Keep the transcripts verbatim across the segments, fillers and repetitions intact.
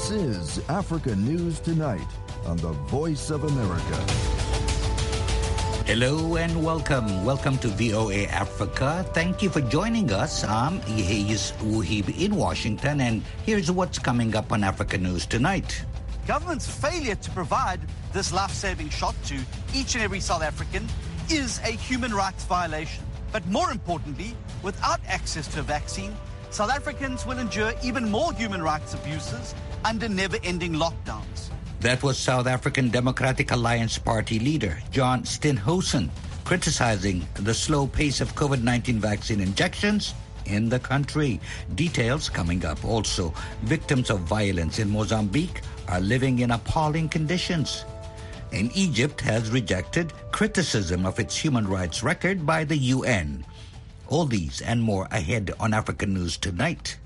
This is Africa News Tonight on the Voice of America. Hello and welcome. Welcome to V O A Africa. Thank you for joining us. I'm Ihayis Wuhib in Washington, and here's what's coming up on Africa News Tonight. Government's failure to provide this life-saving shot to each and every South African is a human rights violation. But more importantly, without access to a vaccine, South Africans will endure even more human rights abuses under never-ending lockdowns. That was South African Democratic Alliance Party leader John Steenhuisen criticizing the slow pace of COVID nineteen vaccine injections in the country. Details coming up. Also, victims of violence in Mozambique are living in appalling conditions. And Egypt has rejected criticism of its human rights record by the U N. All these and more ahead on African News Tonight.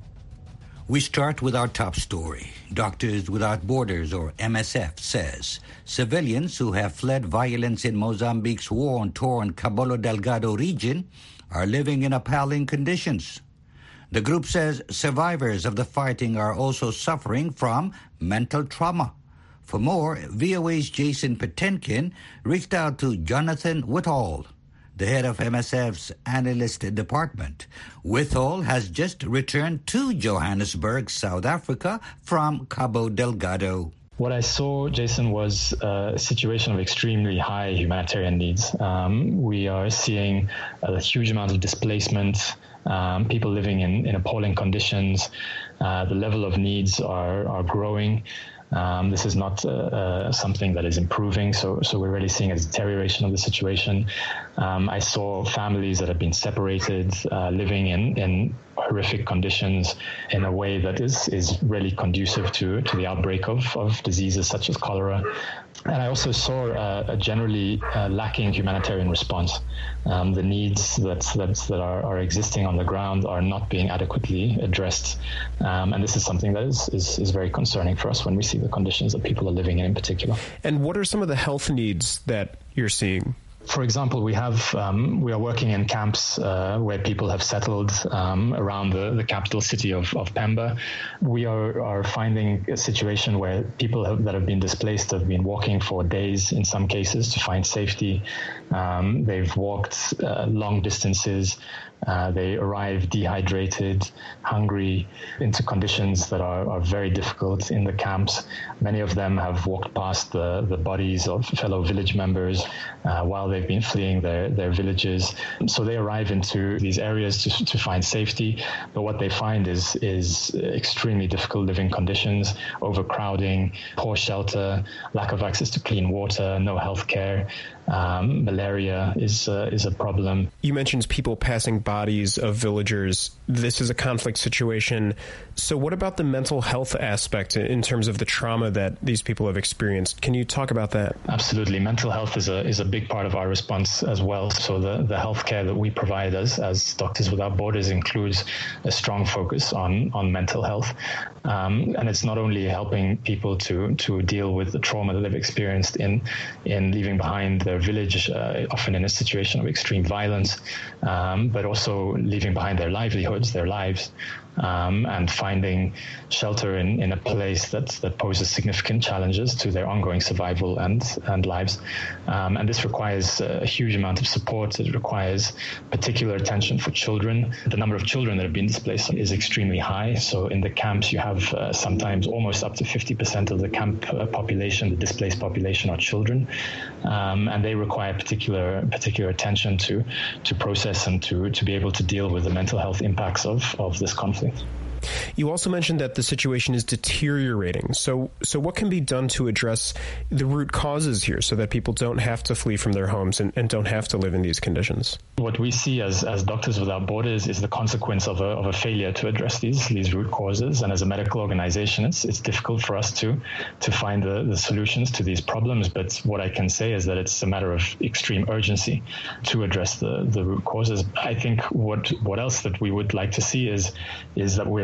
We start with our top story. Doctors Without Borders, or M S F, says civilians who have fled violence in Mozambique's war-torn Cabo Delgado region are living in appalling conditions. The group says survivors of the fighting are also suffering from mental trauma. For more, V O A's Jason Patenkin reached out to Jonathan Whitall, the head of M S F's analyst department. Whitall has just returned to Johannesburg, South Africa from Cabo Delgado. What I saw, Jason, was a situation of extremely high humanitarian needs. Um, we are seeing a huge amount of displacement, um, people living in, in appalling conditions. Uh, the level of needs are, are growing. Um, this is not uh, uh, something that is improving, so so we're really seeing a deterioration of the situation. Um, I saw families that have been separated, uh, living in, in horrific conditions in a way that is, is really conducive to, to the outbreak of, of diseases such as cholera. And I also saw uh, a generally uh, lacking humanitarian response. Um, the needs that that, that are, are existing on the ground are not being adequately addressed. Um, and this is something that is, is, is very concerning for us when we see the conditions that people are living in in particular. And what are some of the health needs that you're seeing? For example, we have um, we are working in camps uh, where people have settled um, around the, the capital city of, of Pemba. We are, are finding a situation where people have, that have been displaced have been walking for days in some cases to find safety. Um, they've walked uh, long distances. Uh, they arrive dehydrated, hungry, into conditions that are, are very difficult in the camps. Many of them have walked past the, the bodies of fellow village members uh, while they've been fleeing their, their villages. So they arrive into these areas to, to find safety, but what they find is, is extremely difficult living conditions, overcrowding, poor shelter, lack of access to clean water, no health care. Um, malaria is uh, is a problem. You mentioned people passing bodies of villagers. This is a conflict situation. So what about the mental health aspect in terms of the trauma that these people have experienced? Can you talk about that? Absolutely. Mental health is a is a big part of our response as well. So the, the health care that we provide as, as Doctors Without Borders includes a strong focus on, on mental health. Um, and it's not only helping people to, to deal with the trauma that they've experienced in, in leaving behind their village, uh, often in a situation of extreme violence, um, but also leaving behind their livelihoods, their lives, um, and finding shelter in, in a place that, that poses significant challenges to their ongoing survival and, and lives. Um, and this requires a huge amount of support. It requires particular attention for children. The number of children that have been displaced is extremely high. So in the camps, you have uh, sometimes almost up to fifty percent of the camp uh, population, the displaced population, are children. Um, and they require particular particular attention to to process and to, to be able to deal with the mental health impacts of, of this conflict. You also mentioned that the situation is deteriorating. So so what can be done to address the root causes here so that people don't have to flee from their homes and, and don't have to live in these conditions? What we see as, as Doctors Without Borders is the consequence of a, of a failure to address these these root causes. And as a medical organization, it's, it's difficult for us to, to find the, the solutions to these problems. But what I can say is that it's a matter of extreme urgency to address the, the root causes. I think what what else that we would like to see is is that we're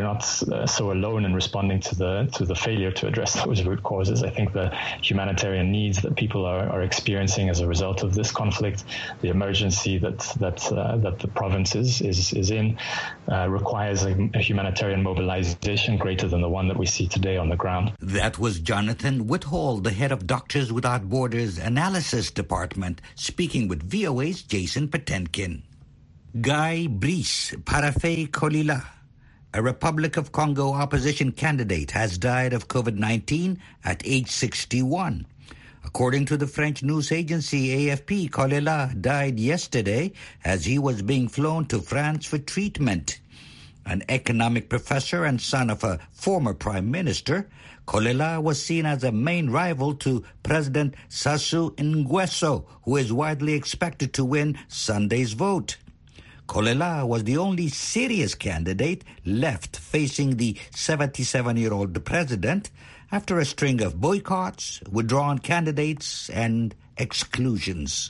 not uh, so alone in responding to the to the failure to address those root causes. I think the humanitarian needs that people are, are experiencing as a result of this conflict, the emergency that that uh, that the province is is, is in, uh, requires a, a humanitarian mobilization greater than the one that we see today on the ground. That was Jonathan Whithall, the head of Doctors Without Borders Analysis Department, speaking with V O A's Jason Patenkin. Guy Brice Parfait Kolila, a Republic of Congo opposition candidate, has died of COVID nineteen at age sixty-one. According to the French news agency A F P, Kolila died yesterday as he was being flown to France for treatment. An economic professor and son of a former prime minister, Kolila was seen as a main rival to President Sassou Nguesso, who is widely expected to win Sunday's vote. Kolila was the only serious candidate left facing the seventy-seven-year-old president after a string of boycotts, withdrawn candidates, and exclusions.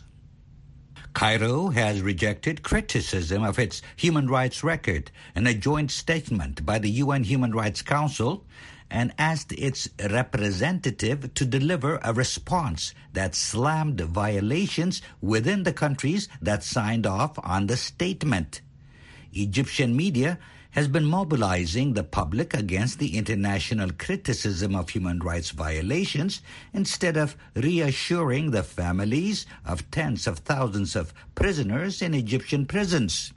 Cairo has rejected criticism of its human rights record in a joint statement by the U N Human Rights Council and asked its representative to deliver a response that slammed violations within the countries that signed off on the statement. Egyptian media has been mobilizing the public against the international criticism of human rights violations instead of reassuring the families of tens of thousands of prisoners in Egyptian prisons.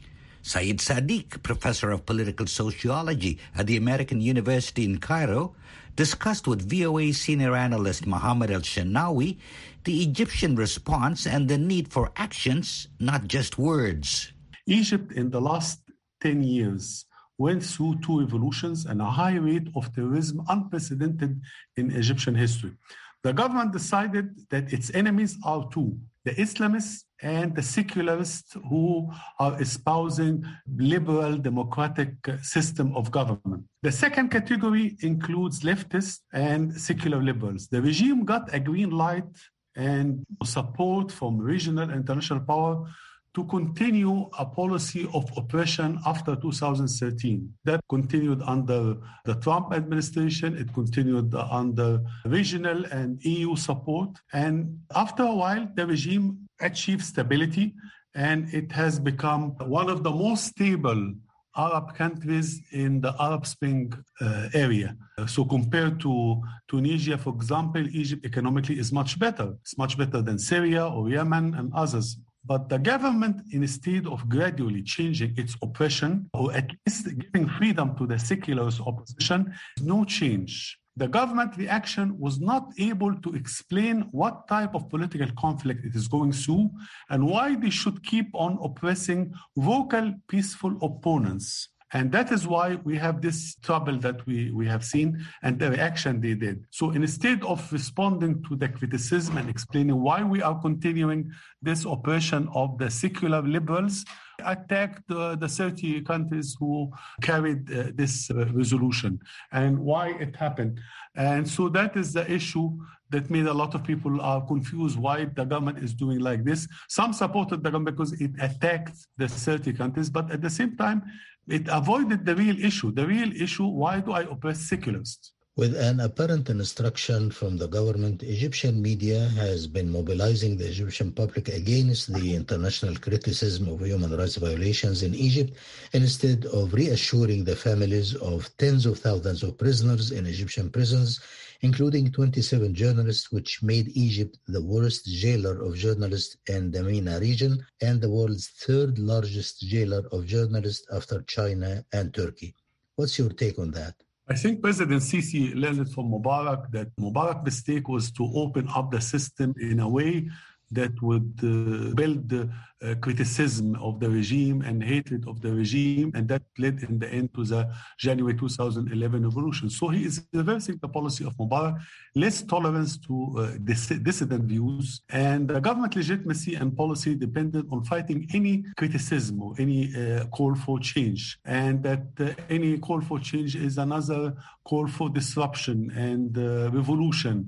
Saeed Sadiq, professor of political sociology at the American University in Cairo, discussed with V O A senior analyst Mohammed El-Shenawi the Egyptian response and the need for actions, not just words. Egypt in the last ten years went through two revolutions and a high rate of terrorism unprecedented in Egyptian history. The government decided that its enemies are two, the Islamists and the secularists who are espousing liberal democratic system of government. The second category includes leftists and secular liberals. The regime got a green light and support from regional and international power to continue a policy of oppression after two thousand thirteen. That continued under the Trump administration. It continued under regional and E U support. And after a while, the regime achieved stability, and it has become one of the most stable Arab countries in the Arab Spring uh, area. So compared to Tunisia, for example, Egypt economically is much better. It's much better than Syria or Yemen and others. But the government, instead of gradually changing its oppression, or at least giving freedom to the secular opposition, no change. The government reaction was not able to explain what type of political conflict it is going through and why they should keep on oppressing vocal, peaceful opponents. And that is why we have this trouble that we, we have seen and the reaction they did. So instead of responding to the criticism and explaining why we are continuing this oppression of the secular liberals, attacked uh, the thirty countries who carried uh, this uh, resolution and why it happened. And so that is the issue that made a lot of people are confused why the government is doing like this. Some supported the government because it attacked the thirty countries, but at the same time, it avoided the real issue. The real issue, why do I oppress secularists? With an apparent instruction from the government, Egyptian media has been mobilizing the Egyptian public against the international criticism of human rights violations in Egypt, instead of reassuring the families of tens of thousands of prisoners in Egyptian prisons, including twenty-seven journalists, which made Egypt the worst jailer of journalists in the MENA region and the world's third largest jailer of journalists after China and Turkey. What's your take on that? I think President Sisi learned from Mubarak that Mubarak's mistake was to open up the system in a way that would uh, build uh, criticism of the regime and hatred of the regime, and that led in the end to the January two thousand eleven revolution. So he is reversing the policy of Mubarak, less tolerance to uh, dis- dissident views, and the government legitimacy and policy depended on fighting any criticism or any uh, call for change, and that uh, any call for change is another call for disruption and uh, revolution.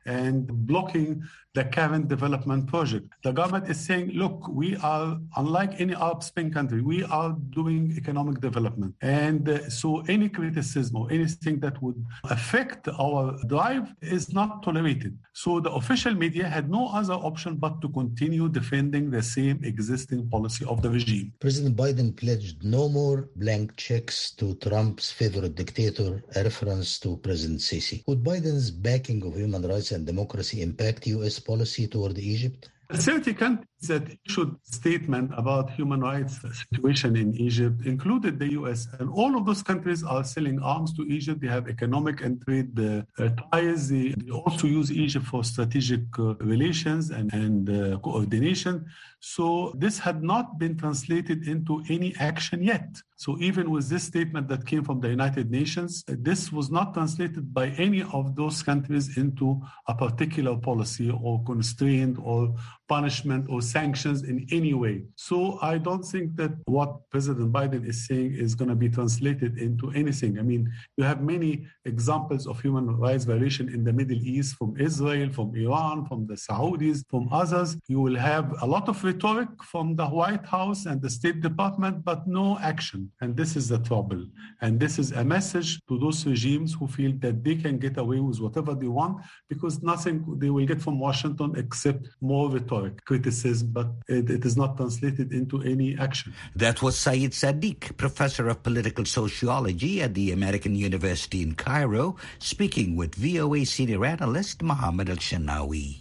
and blocking the current development project. The government is saying, look, we are, unlike any Arab Spring country, we are doing economic development. And uh, so any criticism or anything that would affect our drive is not tolerated. So the official media had no other option but to continue defending the same existing policy of the regime. President Biden pledged no more blank checks to Trump's favorite dictator, a reference to President Sisi. Would Biden's backing of human rights and democracy impact U S policy toward Egypt? thirty countries that issued statement about human rights situation in Egypt included the U S, and all of those countries are selling arms to Egypt. They have economic and trade uh, ties. They, they also use Egypt for strategic uh, relations and, and uh, coordination. So this had not been translated into any action yet. So even with this statement that came from the United Nations, this was not translated by any of those countries into a particular policy or constraint or punishment or sanctions in any way. So I don't think that what President Biden is saying is going to be translated into anything. I mean, you have many examples of human rights violation in the Middle East, from Israel, from Iran, from the Saudis, from others. You will have a lot of rhetoric from the White House and the State Department, but no action. And this is the trouble. And this is a message to those regimes who feel that they can get away with whatever they want because nothing they will get from Washington except more rhetoric, criticism, but it, it is not translated into any action. That was Saeed Sadiq, professor of political sociology at the American University in Cairo, speaking with V O A senior analyst Mohammed Al-Shanawi.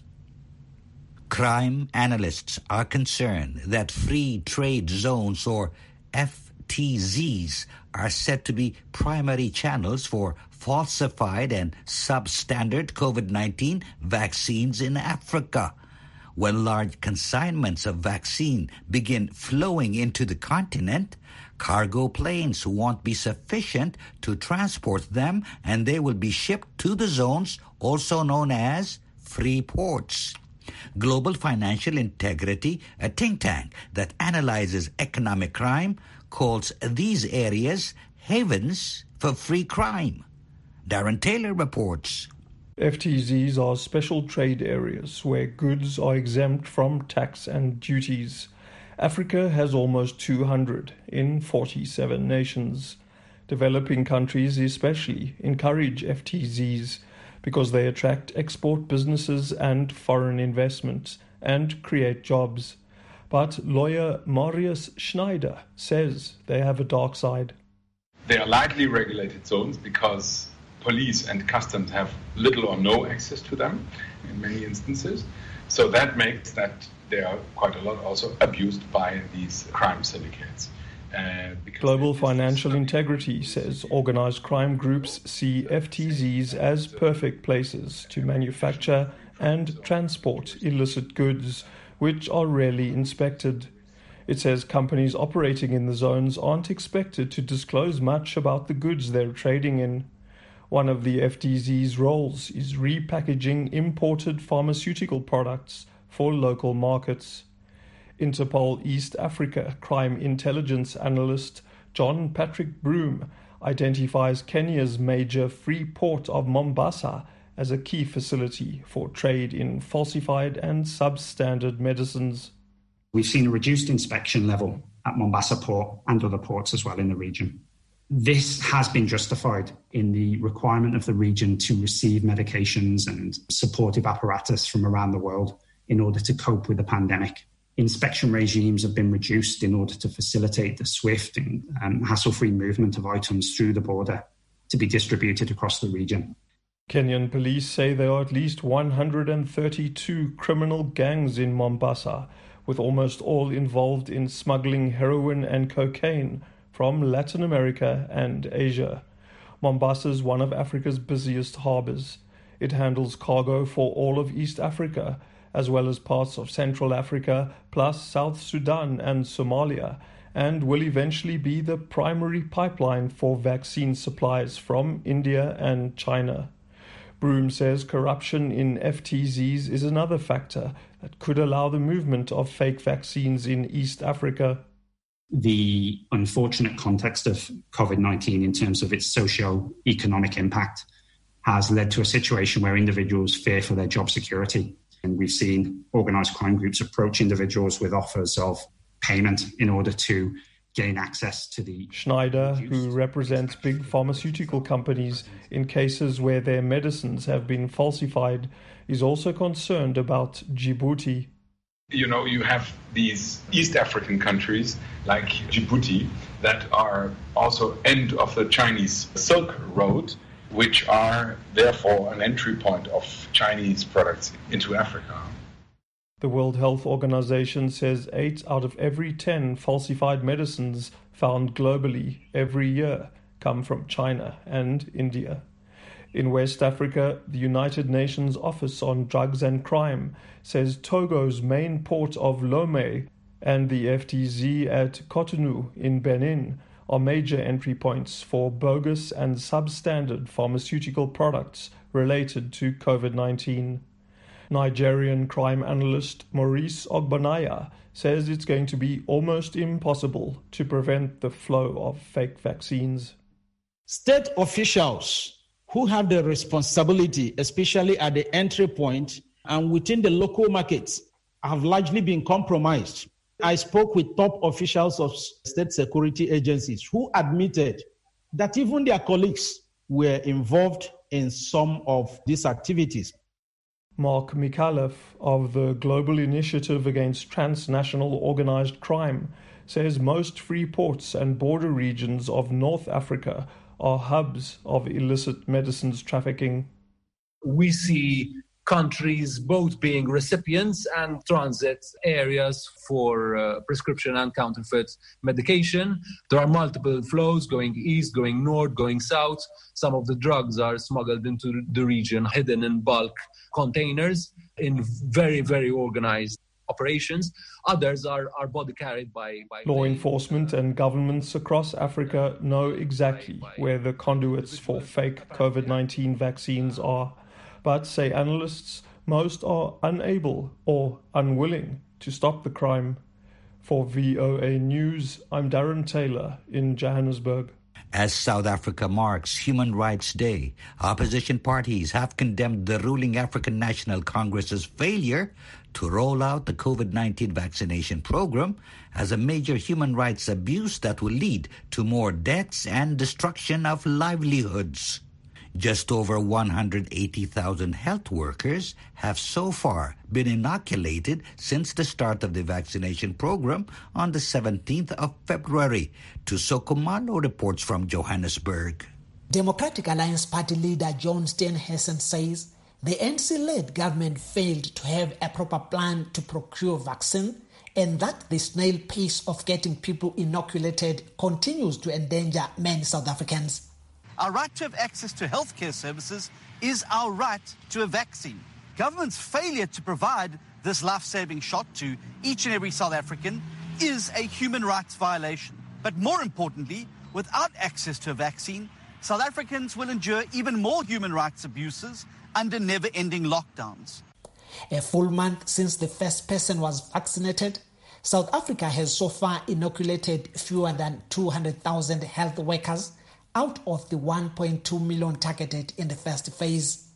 Crime analysts are concerned that free trade zones, or F T Zs, are said to be primary channels for falsified and substandard COVID nineteen vaccines in Africa. When large consignments of vaccine begin flowing into the continent, cargo planes won't be sufficient to transport them, and they will be shipped to the zones also known as free ports. Global Financial Integrity, a think tank that analyzes economic crime, calls these areas havens for free crime. Darren Taylor reports. F T Zs are special trade areas where goods are exempt from tax and duties. Africa has almost two hundred in forty-seven nations. Developing countries especially encourage F T Zs because they attract export businesses and foreign investments and create jobs. But lawyer Marius Schneider says they have a dark side. They are lightly regulated zones because police and customs have little or no access to them in many instances. So that makes that they are quite a lot also abused by these crime syndicates. Uh, Global Financial Integrity says organized crime groups see F T Zs as perfect places to manufacture and transport illicit goods, which are rarely inspected. It says companies operating in the zones aren't expected to disclose much about the goods they're trading in. One of the F T Z's roles is repackaging imported pharmaceutical products for local markets. Interpol East Africa crime intelligence analyst John Patrick Broom identifies Kenya's major free port of Mombasa as a key facility for trade in falsified and substandard medicines. We've seen a reduced inspection level at Mombasa Port and other ports as well in the region. This has been justified in the requirement of the region to receive medications and supportive apparatus from around the world in order to cope with the pandemic. Inspection regimes have been reduced in order to facilitate the swift and um, hassle-free movement of items through the border to be distributed across the region. Kenyan police say there are at least one hundred thirty-two criminal gangs in Mombasa, with almost all involved in smuggling heroin and cocaine from Latin America and Asia. Mombasa is one of Africa's busiest harbours. It handles cargo for all of East Africa, as well as parts of Central Africa, plus South Sudan and Somalia, and will eventually be the primary pipeline for vaccine supplies from India and China. Broom says corruption in F T Zs is another factor that could allow the movement of fake vaccines in East Africa. The unfortunate context of COVID nineteen in terms of its socio-economic impact has led to a situation where individuals fear for their job security. And we've seen organised crime groups approach individuals with offers of payment in order to gain access to the... Schneider, who represents big pharmaceutical companies in cases where their medicines have been falsified, is also concerned about Djibouti. You know, you have these East African countries like Djibouti that are also end of the Chinese Silk Road, which are therefore an entry point of Chinese products into Africa. The World Health Organization says eight out of every ten falsified medicines found globally every year come from China and India. In West Africa, the United Nations Office on Drugs and Crime says Togo's main port of Lomé and the F T Z at Cotonou in Benin are major entry points for bogus and substandard pharmaceutical products related to COVID nineteen. Nigerian crime analyst Maurice Ogbonaya says it's going to be almost impossible to prevent the flow of fake vaccines. State officials who have the responsibility, especially at the entry point and within the local markets, have largely been compromised. I spoke with top officials of state security agencies who admitted that even their colleagues were involved in some of these activities. Mark Micallef of the Global Initiative Against Transnational Organized Crime says most free ports and border regions of North Africa are hubs of illicit medicines trafficking. We see countries both being recipients and transit areas for uh, prescription and counterfeit medication. There are multiple flows going east, going north, going south. Some of the drugs are smuggled into the region, hidden in bulk containers in very, very organized operations. Others are, are body carried by, by... Law enforcement and governments across Africa know exactly where the conduits for fake COVID nineteen vaccines are. But, say analysts, most are unable or unwilling to stop the crime. For V O A News, I'm Darren Taylor in Johannesburg. As South Africa marks Human Rights Day, opposition parties have condemned the ruling African National Congress's failure to roll out the COVID nineteen vaccination program as a major human rights abuse that will lead to more deaths and destruction of livelihoods. Just over one hundred eighty thousand health workers have so far been inoculated since the start of the vaccination program on the seventeenth of February. Tusoko Malo reports from Johannesburg. Democratic Alliance Party leader John Steenhuisen says the N C-led government failed to have a proper plan to procure vaccine and that the snail pace of getting people inoculated continues to endanger many South Africans. Our right to have access to healthcare services is our right to a vaccine. Government's failure to provide this life-saving shot to each and every South African is a human rights violation. But more importantly, without access to a vaccine, South Africans will endure even more human rights abuses under never-ending lockdowns. A full month since the first person was vaccinated, South Africa has so far inoculated fewer than two hundred thousand health workers out of the one point two million targeted in the first phase.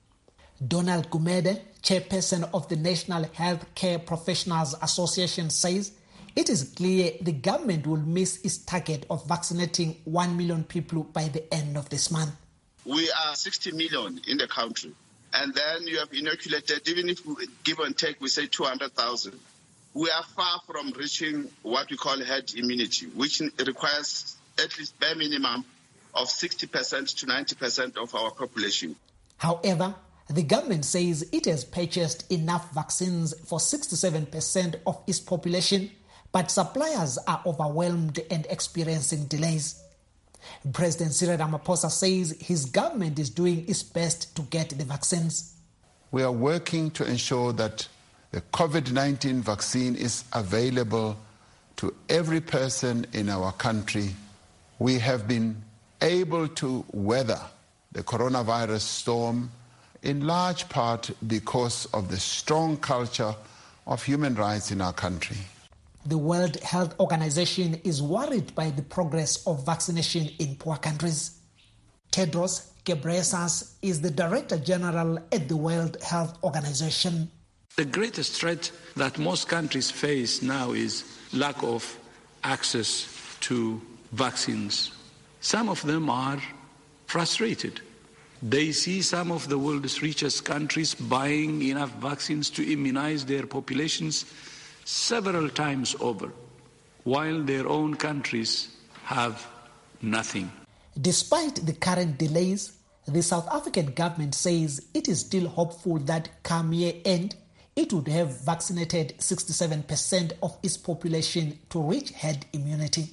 Donald Gumede, chairperson of the National Healthcare Professionals Association, says it is clear the government will miss its target of vaccinating one million people by the end of this month. We are sixty million in the country, and then you have inoculated, even if we give and take, we say two hundred thousand. We are far from reaching what we call herd immunity, which requires at least bare minimum of sixty percent to ninety percent of our population. However, the government says it has purchased enough vaccines for sixty-seven percent of its population, but suppliers are overwhelmed and experiencing delays. President Cyril Ramaphosa says his government is doing its best to get the vaccines. We are working to ensure that the COVID nineteen vaccine is available to every person in our country. We have been able to weather the coronavirus storm in large part because of the strong culture of human rights in our country. The World Health Organization is worried by the progress of vaccination in poor countries. Tedros Ghebreyesus is the Director General at the World Health Organization. The greatest threat that most countries face now is lack of access to vaccines. Some of them are frustrated. They see some of the world's richest countries buying enough vaccines to immunize their populations several times over, while their own countries have nothing. Despite the current delays, the South African government says it is still hopeful that come year end, it would have vaccinated sixty-seven percent of its population to reach herd immunity.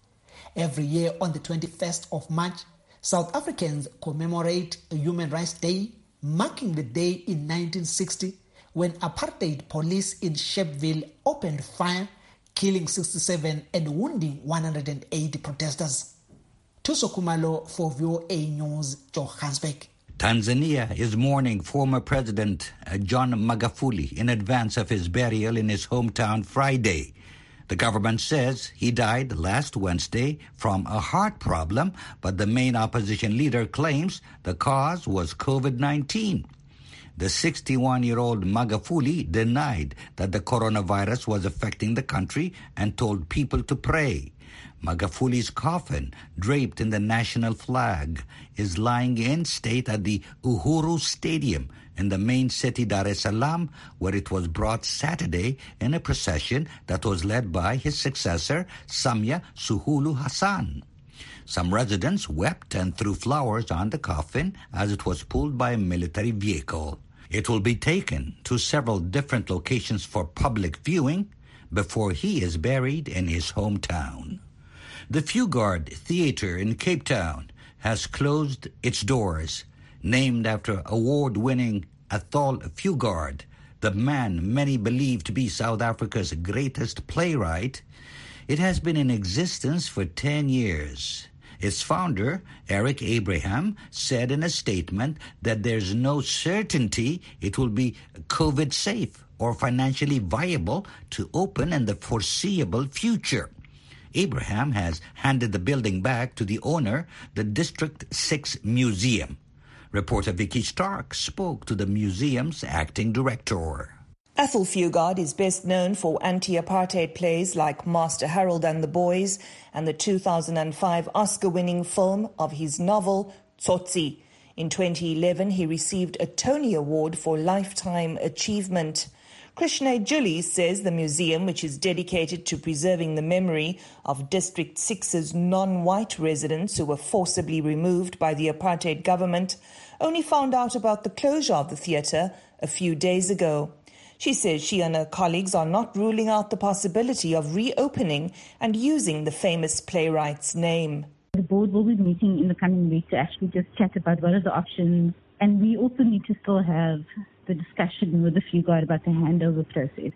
Every year on the twenty-first of March, South Africans commemorate Human Rights Day, marking the day in nineteen sixty when apartheid police in Sharpeville opened fire, killing sixty-seven and wounding one hundred eighty protesters. Tuso Kumalo for V O A News, Johannesburg. Tanzania is mourning former President John Magufuli in advance of his burial in his hometown Friday. The government says he died last Wednesday from a heart problem, but the main opposition leader claims the cause was COVID nineteen. The sixty-one-year-old Magufuli denied that the coronavirus was affecting the country and told people to pray. Magafuli's coffin, draped in the national flag, is lying in state at the Uhuru Stadium in the main city Dar es Salaam, where it was brought Saturday in a procession that was led by his successor, Samia Suluhu Hassan. Some residents wept and threw flowers on the coffin as it was pulled by a military vehicle. It will be taken to several different locations for public viewing before he is buried in his hometown. The Fugard Theatre in Cape Town has closed its doors. Named after award-winning Athol Fugard, the man many believe to be South Africa's greatest playwright, it has been in existence for ten years. Its founder, Eric Abraham, said in a statement that there's no certainty it will be COVID safe or financially viable to open in the foreseeable future. Abraham has handed the building back to the owner, the District six Museum. Reporter Vicky Stark spoke to the museum's acting director. Athol Fugard is best known for anti-apartheid plays like Master Harold and the Boys and the two thousand five Oscar-winning film of his novel, Tsotsi. In twenty eleven, he received a Tony Award for Lifetime Achievement. Krishna Julie says the museum, which is dedicated to preserving the memory of District six's non-white residents who were forcibly removed by the apartheid government, only found out about the closure of the theatre a few days ago. She says she and her colleagues are not ruling out the possibility of reopening and using the famous playwright's name. The board will be meeting in the coming week to actually just chat about what are the options, and we also need to still have the discussion with the Fugard about the handover process.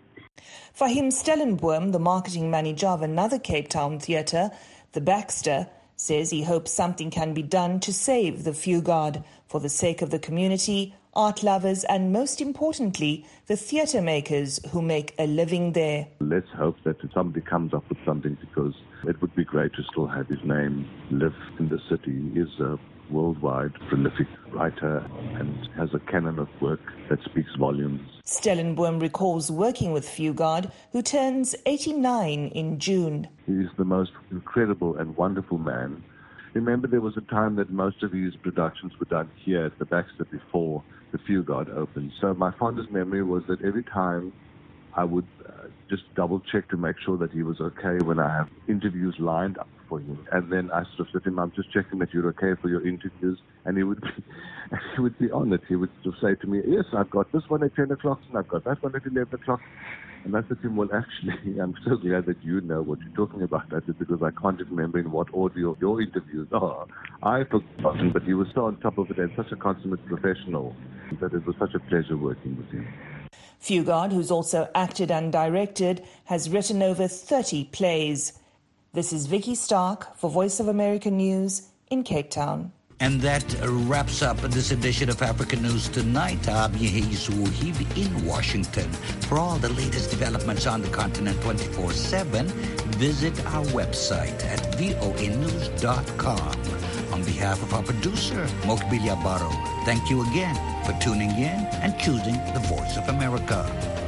Fahim Stellenboom, the marketing manager of another Cape Town theatre, the Baxter, says he hopes something can be done to save the Fugard for the sake of the community, art lovers, and most importantly, the theatre makers who make a living there. Let's hope that somebody comes up with something, because it would be great to still have his name live in the city. He is a worldwide prolific writer and has a canon of work that speaks volumes. Stellenboom recalls working with Fugard, who turns eighty-nine in June. He is the most incredible and wonderful man. Remember, there was a time that most of his productions were done here at the Baxter before the Fugard opened. So my fondest memory was that every time I would uh, just double check to make sure that he was okay when I have interviews lined up for him. And then I sort of said to him, I'm just checking that you're okay for your interviews. And he would be, he would be on it. He would sort of say to me, yes, I've got this one at ten o'clock and I've got that one at eleven o'clock. And I said to him, well, actually, I'm so glad that you know what you're talking about. I said, because I can't remember in what order your, your interviews are. I've forgotten, but he was so on top of it and such a consummate professional that it was such a pleasure working with him. Fugard, who's also acted and directed, has written over thirty plays. This is Vicky Stark for Voice of America News in Cape Town. And that wraps up this edition of African News Tonight. I'm Yehi Suhib in Washington. For all the latest developments on the continent twenty-four seven, visit our website at voa news dot com. On behalf of our producer, Mokbilia Baro, thank you again for tuning in and choosing the Voice of America.